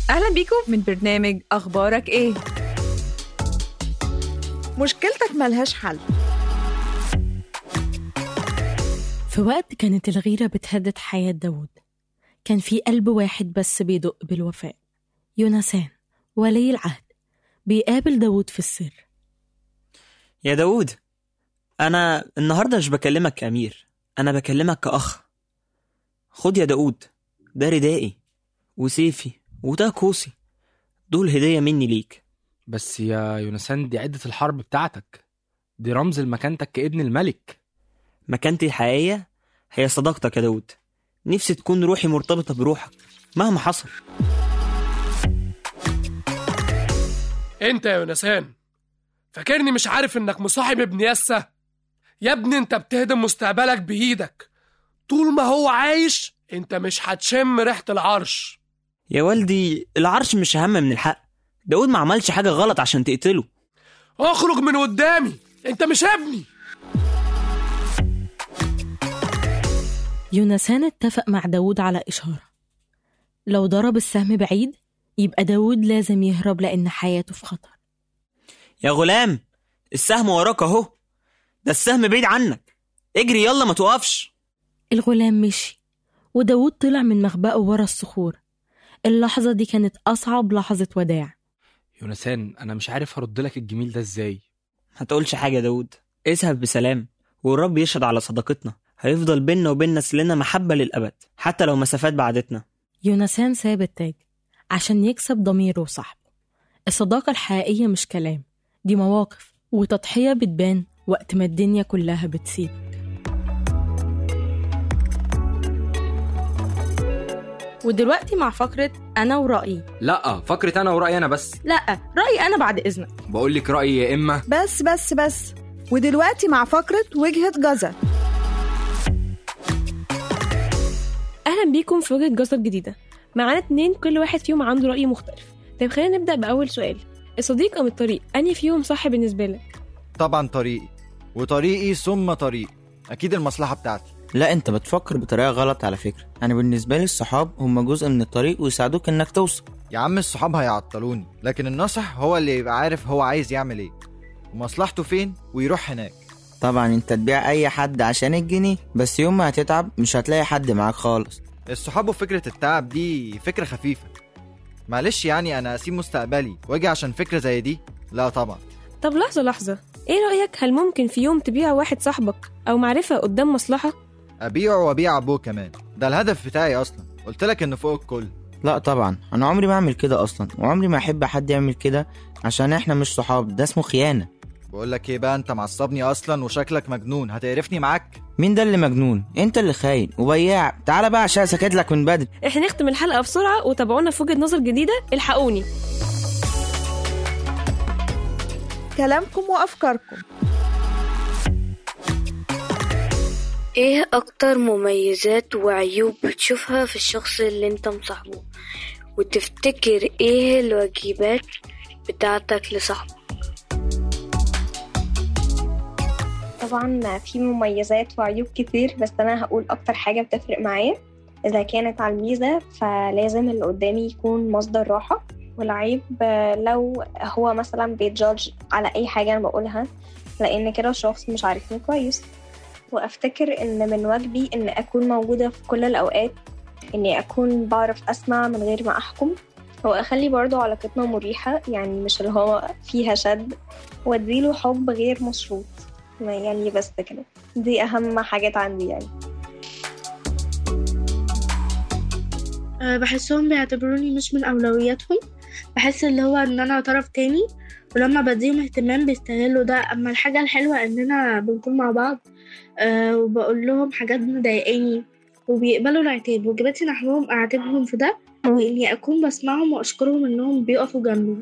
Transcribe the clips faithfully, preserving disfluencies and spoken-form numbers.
أهلا بيكم من برنامج أخبارك إيه؟ مشكلتك ملهاش حل. في وقت كانت الغيرة بتهدد حياة داود، كان في قلب واحد بس بيدق بالوفاء. يونسان ولي العهد بيقابل داود في السر. يا داود، أنا النهاردة مش بكلمك كأمير، أنا بكلمك كأخ. خد يا داود، ده ردائي وسيفي وده كوسي، دول هدية مني ليك. بس يا يونسان دي عدة الحرب بتاعتك، دي رمز لمكانتك كابن الملك. مكانتي الحقيقية هي صداقتك يا داود، نفسي تكون روحي مرتبطة بروحك مهما حصل. انت يا يونسان فاكرني مش عارف انك مصاحب ابن يسة؟ يا ابني انت بتهدم مستقبلك بإيدك، طول ما هو عايش انت مش هتشم ريحة العرش. يا والدي، العرش مش أهم من الحق، داود ما عملش حاجة غلط عشان تقتله. اخرج من قدامي، انت مش ابني. يونسان اتفق مع داود على إشارة، لو ضرب السهم بعيد يبقى داود لازم يهرب لأن حياته في خطر. يا غلام، السهم وراك اهو، ده السهم بعيد عنك، اجري يلا ما توقفش. الغلام مشي وداود طلع من مخبأه ورا الصخور. اللحظة دي كانت أصعب لحظة وداع. يونسان أنا مش عارف هرد لك الجميل ده إزاي. هتقولش حاجة يا داود، اذهب بسلام، والرب يشهد على صداقتنا، هيفضل بيننا وبين نسلنا محبة للأبد حتى لو مسافات بعدتنا. يونسان ساب التاج عشان يكسب ضميره وصاحبه. الصداقة الحقيقية مش كلام، دي مواقف وتضحية بتبان وقت ما الدنيا كلها بتسيبك. ودلوقتي مع فقرة أنا ورأيي. لا، فقرة أنا ورأيي أنا بس. لا، رأيي أنا بعد إذنك. بقولك رأيي يا إما. بس بس بس ودلوقتي مع فقرة وجهة جزر. أهلا بيكم في وجهة جزر جديدة، معانا اتنين كل واحد فيهم عنده رأي مختلف. طيب خلينا نبدأ بأول سؤال، الصديق أم الطريق، أنهي فيهم صح بالنسبة لك؟ طبعا طريقي، وطريقي ثم طريق، أكيد المصلحة بتاعتي. لا، انت بتفكر بطريقة غلط على فكرة. انا بالنسبة لي الصحاب هم جزء من الطريق ويساعدوك انك توصل. يا عم الصحاب هيعطلوني، لكن الناصح هو اللي يبقى عارف هو عايز يعمل ايه ومصلحته فين ويروح هناك. طبعا انت تبيع اي حد عشان الجنيه، بس يوم ما هتتعب مش هتلاقي حد معاك خالص. الصحاب وفكرة التعب دي فكرة خفيفة، معلش يعني انا اسيب مستقبلي واجي عشان فكرة زي دي؟ لا طبعا. طب لحظة لحظة، ايه رأيك، هل ممكن في يوم تبيع واحد صاحبك او معرفة قدام مصلحة؟ ابيعه وابيع ابوه كمان، ده الهدف بتاعي اصلا، قلت لك انه فوق الكل. لا طبعا، انا عمري ما اعمل كده اصلا، وعمري ما احب حد يعمل كده عشان احنا مش صحاب، ده اسمه خيانة. بقول لك ايه بقى، انت معصبني اصلا وشكلك مجنون، هتقرفني معاك؟ مين ده اللي مجنون؟ انت اللي خاين وبياع. تعال بقى عشان سكت لك من بدري. احنا نختم الحلقة بسرعة وتابعونا في وجهة نظر جديدة. الحقوني كلامكم وأفكاركم. ايه اكتر مميزات وعيوب بتشوفها في الشخص اللي انت مصاحبه، وتفتكر ايه الواجبات بتاعتك لصاحبك؟ طبعا في مميزات وعيوب كتير، بس انا هقول اكتر حاجة بتفرق معايا. اذا كانت على الميزة فلازم اللي قدامي يكون مصدر راحة، والعيب لو هو مثلا بيتجادج على اي حاجة انا بقولها، لان كده الشخص مش عارفني كويس. وافتكر ان من واجبي ان اكون موجودة في كل الاوقات، اني اكون بعرف اسمع من غير ما احكم، واخلي برضو علاقتنا مريحة، يعني مش اللي هو فيها شد، واديله حب غير مشروط يعني. بس كده، دي اهم حاجات عندي يعني. أه بحسهم بيعتبروني مش من اولوياتهم، بحس اللي هو ان انا طرف تاني، ولما بديهم اهتمام بيستغلوا ده. اما الحاجة الحلوة اننا بنكون مع بعض أه وبقول لهم حاجات مضايقاني وبيقبلوا العتاب، واجباتي نحوهم اعاتبهم في ده، واني اكون بسمعهم واشكرهم انهم بيقفوا جنبي.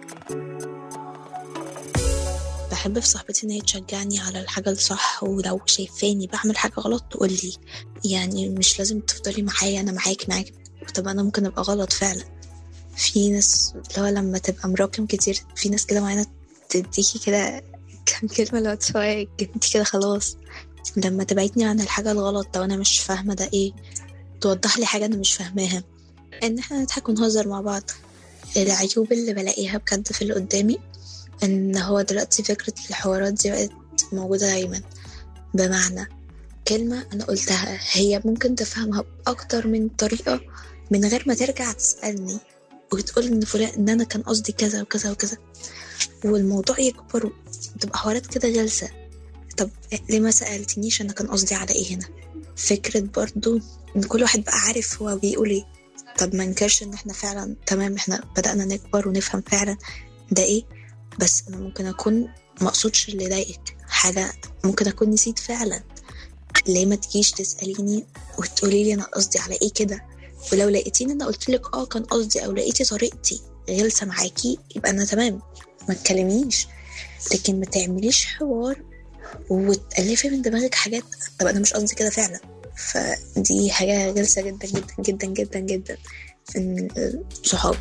بحب في صاحبتي ان هي تشجعني على الحاجة الصح، ولو شايفاني بعمل حاجة غلط تقولي، يعني مش لازم تفضلي معايا، انا معاك معاك طب انا ممكن ابقى غلط فعلا. في ناس لو لما تبقى مراكم كتير، في ناس كده معانا تديكي كده كم كلمة لو تسوي انتي كده خلاص، لما تبعدني عن الحاجة الغلط لو انا مش فاهمة ده ايه، توضح لي حاجة انا مش فاهماها، ان احنا نضحك ونهزر مع بعض. العيوب اللي بلاقيها بجد في اللي قدامي ان هو دلوقتي فكرة الحوارات دي بقت موجودة دايما. بمعنى كلمة انا قلتها هي ممكن تفهمها بأكتر من طريقة من غير ما ترجع تسألني وتقول ان فلان ان انا كان قصدي كذا وكذا وكذا، والموضوع يكبر وتبقى حوارات كده جلسة. طب ليه ما سألتنيش انا كان قصدي على ايه هنا؟ فكرة برضو ان كل واحد بقى عارف هو بيقول ايه. طب ما نكرش ان احنا فعلا تمام، احنا بدأنا نكبر ونفهم فعلا ده ايه، بس انا ممكن اكون مقصودش اللي ضايقك حاجة، ممكن اكون نسيت فعلا. ليه ما تجيش تسأليني وتقولي لي انا قصدي على ايه كده؟ ولو لقيتيني انا قلت لك اه كان قصدي، او لقيتي طريقتي غلسة معاكي يبقى انا تمام، ما تكلميش. لكن ما تعمليش حوار وتألفي من دماغك حاجات طب انا مش قصدي كده فعلا. فدي حاجة غلسة جدا جدا جدا جدا جدا في صحابي.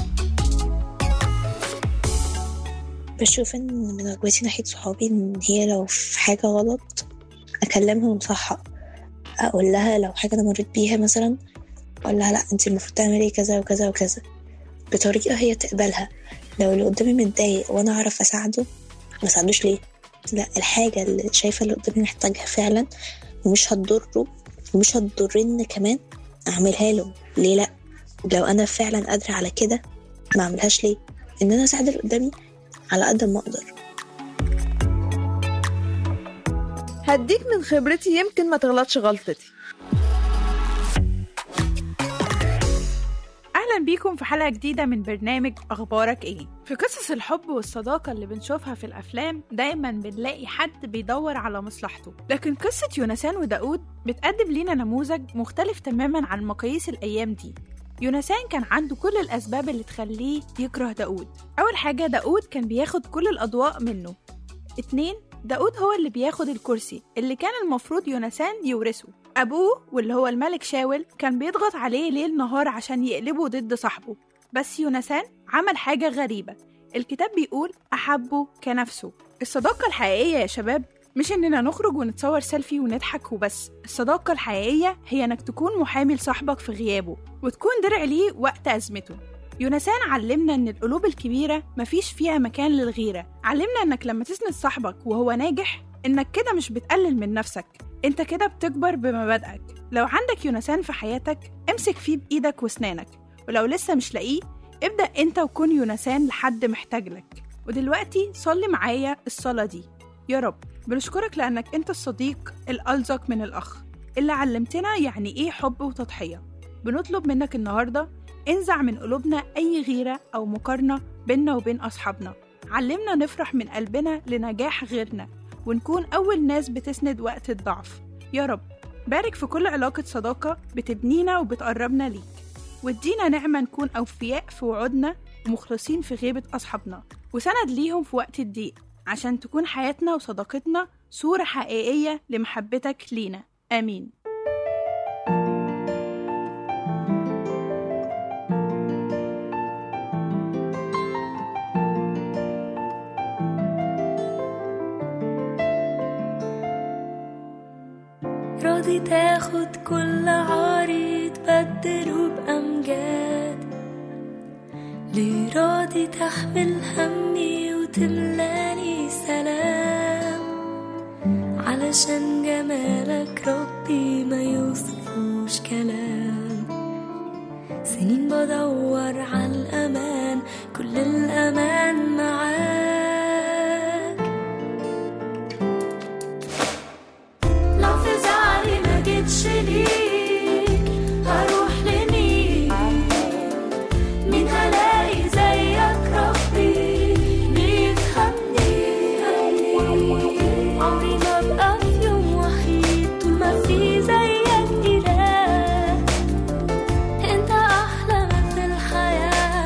بشوف ان من واجباتي ناحية صحابي ان هي لو في حاجة غلط اكلمها ونصحها، اقول لها لو حاجة انا مريت بيها مثلا اقول لها لا انت المفروض تعملي كذا وكذا وكذا بطريقة هي تقبلها. لو اللي قدامي متضايق وانا اعرف اساعده ما اساعدوش ليه؟ لا، الحاجة اللي شايفة اللي قدامي محتاجها فعلا ومش هتضره ومش هتضرني كمان اعملها له. ليه لا؟ لو انا فعلا قادرة على كده ما اعملهاش ليه؟ ان انا اساعد اللي قدامي على قد ما اقدر. هديك من خبرتي يمكن ما تغلطش غلطتي. أهلا بيكم في حلقة جديدة من برنامج أخبارك إيه؟ في قصص الحب والصداقة اللي بنشوفها في الأفلام دايما بنلاقي حد بيدور على مصلحته، لكن قصة يونسان وداود بتقدم لنا نموذج مختلف تماما عن مقاييس الأيام دي. يونسان كان عنده كل الأسباب اللي تخليه يكره داود. أول حاجة، داود كان بياخد كل الأضواء منه. اتنين، داود هو اللي بياخد الكرسي اللي كان المفروض يونسان يورثه. أبوه واللي هو الملك شاول كان بيضغط عليه ليل نهار عشان يقلبه ضد صاحبه، بس يونسان عمل حاجة غريبة. الكتاب بيقول أحبه كنفسه. الصداقة الحقيقية يا شباب مش إننا نخرج ونتصور سيلفي ونضحك وبس. الصداقة الحقيقية هي إنك تكون محامي لصاحبك في غيابه وتكون درع ليه وقت أزمته. يونسان علمنا إن القلوب الكبيرة مفيش فيها مكان للغيرة. علمنا إنك لما تسند صاحبك وهو ناجح إنك كده مش بتقلل من نفسك، إنت كده بتكبر بمبادئك. لو عندك يونسان في حياتك امسك فيه بإيدك وسنانك، ولو لسه مش لاقيه ابدأ إنت وكون يونسان لحد محتاج لك. ودلوقتي صلي معايا الصلاة دي. يا رب بنشكرك لأنك أنت الصديق الألزق من الأخ اللي علمتنا يعني إيه حب وتضحية. بنطلب منك النهاردة انزع من قلوبنا أي غيرة أو مقارنة بيننا وبين أصحابنا. علمنا نفرح من قلبنا لنجاح غيرنا ونكون أول ناس بتسند وقت الضعف. يا رب بارك في كل علاقة صداقة بتبنينا وبتقربنا ليك، وادينا نعمة نكون أوفياء في وعودنا ومخلصين في غيبة أصحابنا وسند ليهم في وقت الضيق، عشان تكون حياتنا وصداقتنا صورة حقيقية لمحبتك لينا. آمين. راضي تاخد كل عاري تبدله بأمجاد، ليه راضي تحمل همي وتملاني سلام، علشان جمالك ربي ما يوصفوش كلام. سنين بدور على الأمان، كل الأمان معاك. لو في زعلي ما جيتش ليك هروح لمين؟ مين هلاقي زيك ربي بيفهمني؟ عمري ما بقى في يوم وحيد طول ما في زيك إله. انت أحلى ما في الحياة،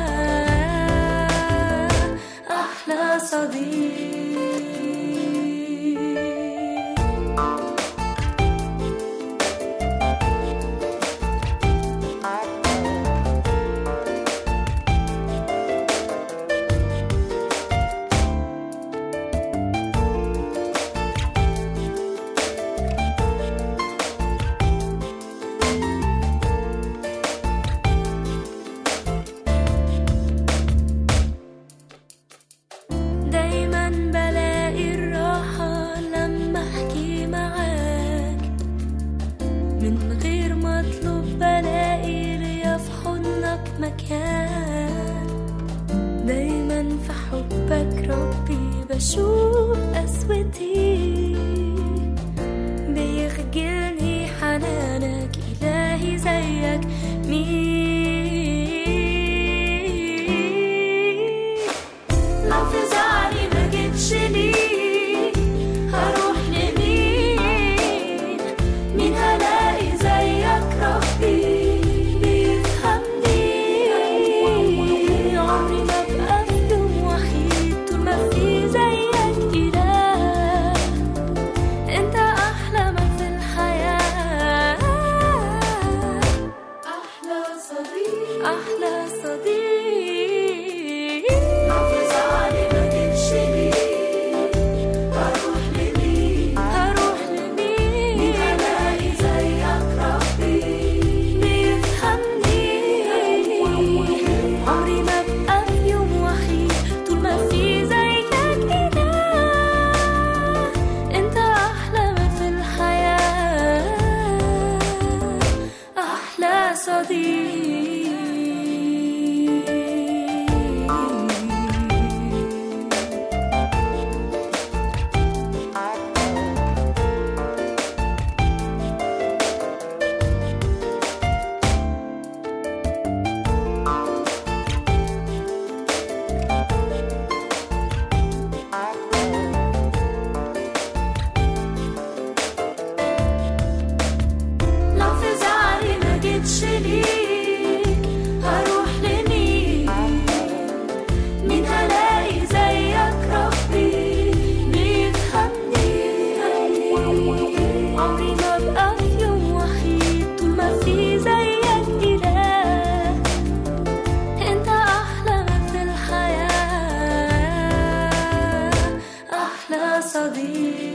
بشوف قسوتي بيخجلني حنانك إلهي زيك مين لو في زعلي ما جيتش ليك هروح لمين مين هلاقي زيك ربي بيفهمني عمري ما بقى في يوم وحيد طول ما في زيك إله انت أحلى ما في الحياة أحلى صديق أحلى صديق لو في زعلي ما جيتش ليك هروح لمين هروح لمين مين هلاقي زيك ربي بيفهمني عمري ما بقى في يوم وحيد طول ما في زيك إله انت أحلى ما في الحياة أحلى صديق لو في زعلي ما جيتش ليك هروح لمين مين هلاقي زيك ربي بيفهمني عمري ما بقى في يوم وحيد طول ما في زيك إله انت أحلى ما في الحياة أحلى صديق